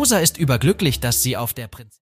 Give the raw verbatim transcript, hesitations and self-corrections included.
Rosa ist überglücklich, dass sie auf der Prinzessin